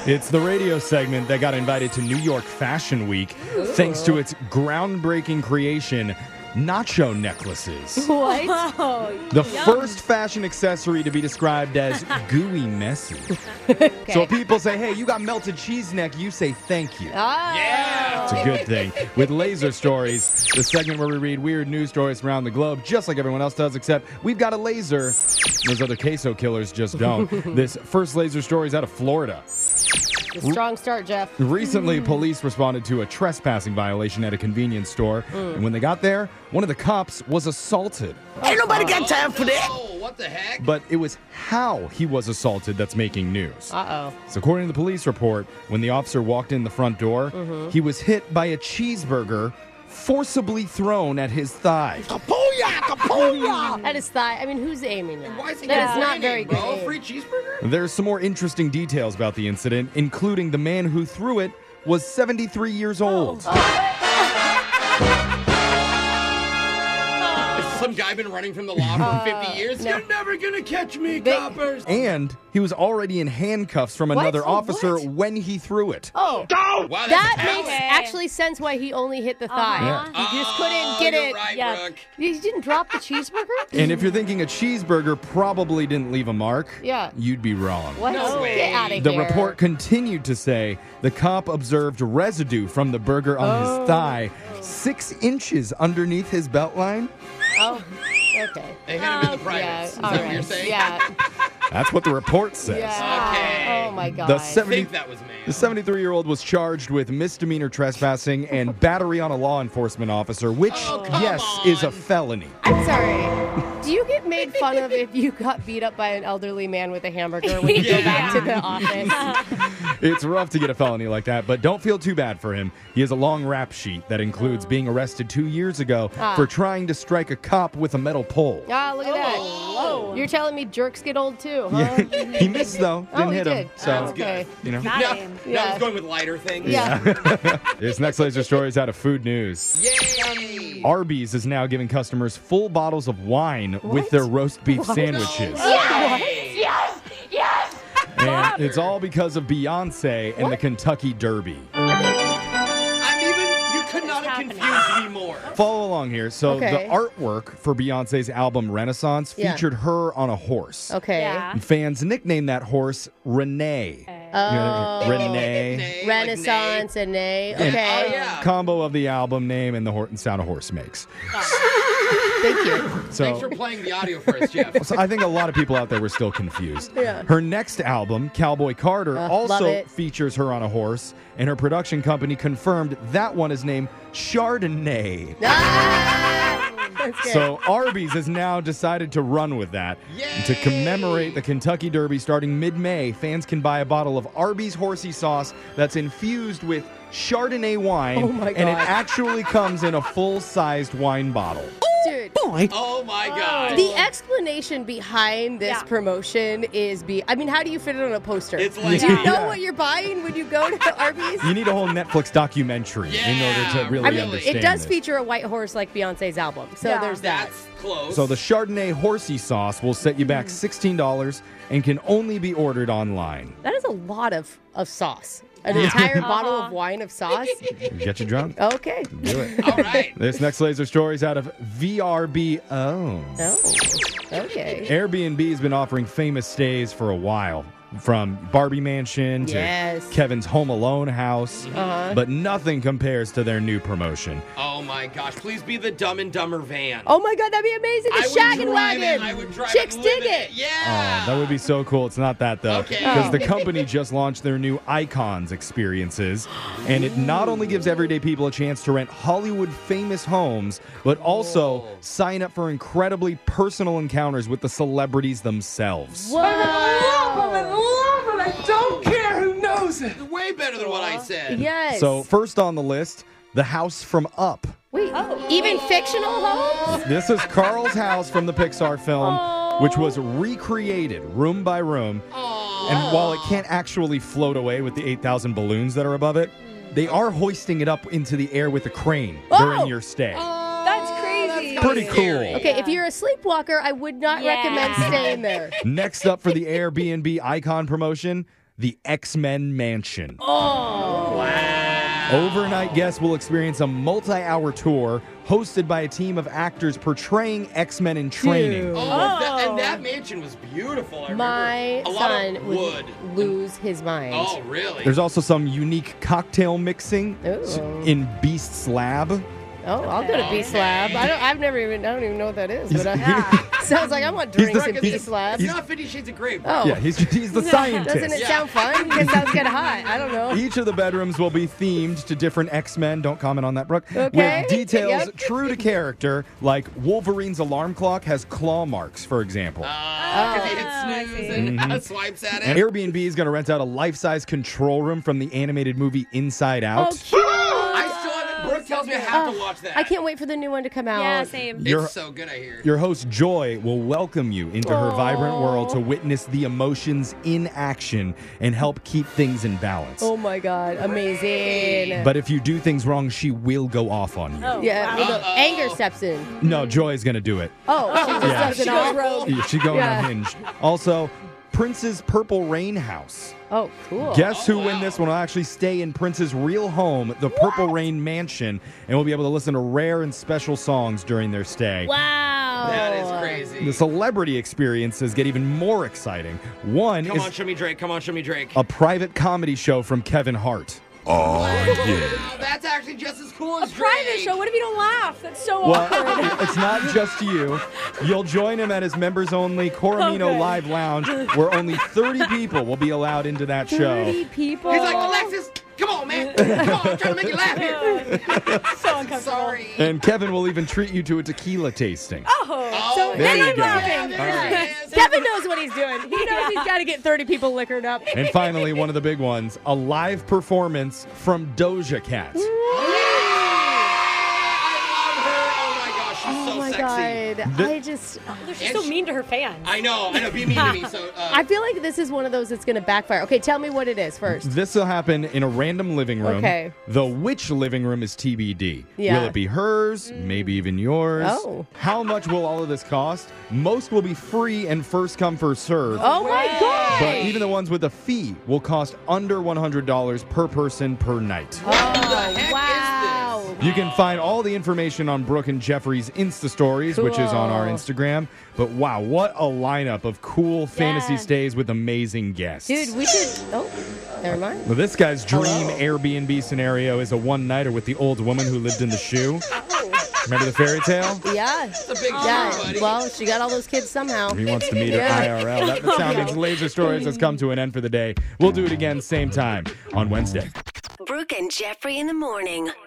It's the radio segment that got invited to New York Fashion Week thanks to its groundbreaking creation, nacho necklaces. What? The first fashion accessory to be described as gooey messy. So people say, hey, you got melted cheese neck, you say thank you. Yeah. It's a good thing. With Laser Stories, the segment where we read weird news stories from around the globe, just like everyone else does, except we've got a laser. Those other queso killers just don't. This first Laser Story is out of Florida. A strong start, Jeff. Recently, police responded to a trespassing violation at a convenience store. And when they got there, one of the cops was assaulted. Ain't nobody got time for that. Oh, what the heck? But it was how he was assaulted that's making news. Uh-oh. So according to the police report, when the officer walked in the front door, he was hit by a cheeseburger forcibly thrown at his thigh. Kapoya! Kapoya! At his thigh. I mean, who's aiming that? Why is he That is not complaining, very good. bro? aim. Free cheeseburger? There's some more interesting details about the incident, including the man who threw it was 73 years old. Has some guy been running from the law for 50 years? no. You're never gonna catch me, coppers. And he was already in handcuffs from another Oh, officer what? when he threw it. Oh, Wow, that that's makes power. actually sense why he only hit the thigh. Yeah. He just couldn't get you're it. right, yeah. Brooke. You didn't drop the cheeseburger? And if you're thinking a cheeseburger probably didn't leave a mark, Yeah. you'd be wrong. What? No way. Get out of The here. report continued to say the cop observed residue from the burger on his thigh 6 inches underneath his belt line. Oh, okay. They hit him in the privates. Yeah, Is all that what you're right. saying? Yeah. That's what the report says. Yeah. Okay. Oh, my God. The I 70 think that was me. The 73-year-old was charged with misdemeanor trespassing and battery on a law enforcement officer, which, Oh, come yes, on. is a felony. I'm sorry. Do you get made fun of if you got beat up by an elderly man with a hamburger when you go back to the office? It's rough to get a felony like that, but don't feel too bad for him. He has a long rap sheet that includes being arrested 2 years ago for trying to strike a cop with a metal pole. Ah, look at that. Oh. You're telling me jerks get old too, huh? Yeah, he missed though. Didn't Oh, he hit him. did. So, Oh, okay. you know. Now Yeah. he's going with lighter things. Yeah. This next laser story is out of food news. Yay! Arby's is now giving customers full bottles of wine with their roast beef sandwiches. Yes! And it's all because of Beyonce and the Kentucky Derby. You could not have confused me more. Follow along here. So Okay. the artwork for Beyonce's album Renaissance Yeah. featured her on a horse. Okay. Yeah. And fans nicknamed that horse Renee. Oh. Renee. Nay, Renaissance and nay. Okay. Oh, yeah. Combo of the album name and the sound a horse makes. Thank you. Thanks for So, playing the audio for us, Jeff. so I think a lot of people out there were still confused. Yeah. Her next album, Cowboy Carter, love also it. features her on a horse, and her production company confirmed that one is named Chardonnay. Ah! That's good. So Arby's has now decided to run with that. And to commemorate the Kentucky Derby starting mid-May, fans can buy a bottle of Arby's horsey sauce that's infused with Chardonnay wine, Oh my and it God. actually comes in a full-sized wine bottle. Dude. Oh my God. The explanation behind this Yeah. promotion is I mean, how do you fit it on a poster? It's like do you know Yeah. what you're buying when you go to Arby's? You need a whole Netflix documentary in order to really I mean, understand it does this. feature a white horse like Beyonce's album, so Yeah. there's that. That's close. So the Chardonnay horsey sauce will set you back $16 and can only be ordered online. That is a lot of sauce. An entire bottle of wine of sauce? Get you drunk? Okay. Do it. All right. This next laser story is out of VRBO. Oh, okay. Airbnb has been offering famous stays for a while, from Barbie Mansion to Yes. Kevin's Home Alone house, but nothing compares to their new promotion. Oh my gosh. Please be the Dumb and Dumber van. Oh my God, that'd be amazing. I The would Shaggin' drive Wagon. it. I would drive Chicks it, dig live in it. Yeah. That would be so cool. It's not that, though. Okay. Because the company just launched their new Icons experiences, and it not only gives everyday people a chance to rent Hollywood famous homes, but also sign up for incredibly personal encounters with the celebrities themselves. I don't care who knows it. Way better than what I said. Yes. So, first on the list, the house from Up. Wait, even fictional homes? This is Carl's house from the Pixar film, which was recreated room by room. And while it can't actually float away with the 8,000 balloons that are above it, they are hoisting it up into the air with a crane during your stay. That's crazy. Pretty cool. Okay, if you're a sleepwalker, I would not Yeah. recommend staying there. Next up for the Airbnb Icon promotion, the X-Men Mansion. Oh. Wow. Overnight guests will experience a multi-hour tour hosted by a team of actors portraying X-Men in training. Dude. And that mansion was beautiful. I remember. My a lot son of would wood. lose his mind. Oh, really? There's also some unique cocktail mixing Ooh. in Beast's Lab. Oh, I'll go to Beast Lab. I don't even know what that is. But sounds like I want He's the- drinks at he's- Beast Lab. It's not 50 Shades of Grey, bro. Oh. Yeah, he's the scientist. Doesn't it sound fun? It sounds kind of hot. I don't know. Each of the bedrooms will be themed to different X-Men. Don't comment on that, Brooke. Okay. With details Yep. true to character, like Wolverine's alarm clock has claw marks, for example. Because he hit snooze and swipes at And it. Airbnb is going to rent out a life-size control room from the animated movie Inside Out. Oh, cute. I still haven't. Brooke tells me I have to watch that. I can't wait for the new one to come out. Yeah, same. It's Your- so good, I hear. Your host, Joy, will welcome you into her vibrant world to witness the emotions in action and help keep things in balance. Oh my God, amazing. But if you do things wrong, she will go off on you. Oh, Yeah, wow. the anger steps in. No, Joy is going to do it. Oh, she just Yeah. does it She all. goes rogue. Yeah, She's going Yeah. unhinged. Also, Prince's Purple Rain House. Oh, cool. Guests who wow. win this one will actually stay in Prince's real home, the Purple Rain Mansion, and will be able to listen to rare and special songs during their stay. Wow. That is crazy. The celebrity experiences get even more exciting. One Come is on, show me Drake. Come on, show me Drake. a private comedy show from Kevin Hart. Wow, that's actually just as cool as Drake. Private show. What if you don't laugh? That's so Well, awkward. it's not just you. You'll join him at his members-only Coromino Okay. Live Lounge, where only 30 people will be allowed into that show. 30 people. He's like, Alexis, come on, man. Come on, I'm trying to make you laugh here. So uncomfortable. Sorry. And Kevin will even treat you to a tequila tasting. Oh, So there then you I'm go. laughing. Yeah, there it is. Kevin knows what he's doing. He knows he's got to get 30 people liquored up. And finally, one of the big ones, a live performance from Doja Cat. I love her. Oh my gosh, she's Oh so my sexy. God. The- I just. She's so mean to her fans. I know. Be mean to me. So, I feel like this is one of those that's going to backfire. Okay, tell me what it is first. This will happen in a random living room. Okay. Though which living room is TBD. Yeah. Will it be hers? Maybe even yours? Oh. How much will all of this cost? Most will be free and first come, first serve. Oh my God. But even the ones with a fee will cost under $100 per person per night. Oh, heck is wow. You can find all the information on Brooke and Jeffrey's Insta stories, which is on our Cool. Instagram. But wow, what a lineup of cool fantasy Yeah. stays with amazing guests. Dude, we should. Oh, never mind. Well, this guy's dream Hello. Airbnb scenario is a one-nighter with the old woman who lived in the shoe. Remember the fairy tale? Yeah. it's a big Yeah. show, buddy. Well, she got all those kids somehow. He wants to meet her Yeah. IRL. That sound means Laser Stories has come to an end for the day. We'll do it again same time on Wednesday. Brooke and Jeffrey in the morning.